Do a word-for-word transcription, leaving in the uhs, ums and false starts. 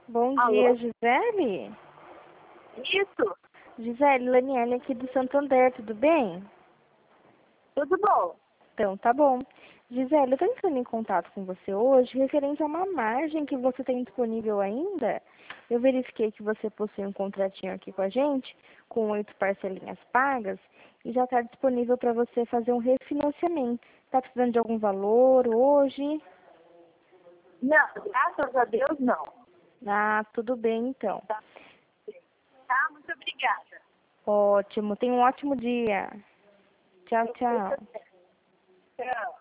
Bom dia, Alô? Gisele. Isso, Gisele, Laniele aqui do Santander, tudo bem? tudo bom. Então, tá bom. Gisele, eu tô entrando em contato com você hoje referente a uma margem que você tem disponível ainda. Eu verifiquei que você possui um contratinho aqui com a gente, com oito parcelinhas pagas, e já está disponível para você fazer um refinanciamento. Está precisando de algum valor hoje? Não, graças a Deus, não. Ah, tudo bem então. Tá, tá? Muito obrigada. Ótimo, tenha um ótimo dia. Tchau, tchau. Tchau.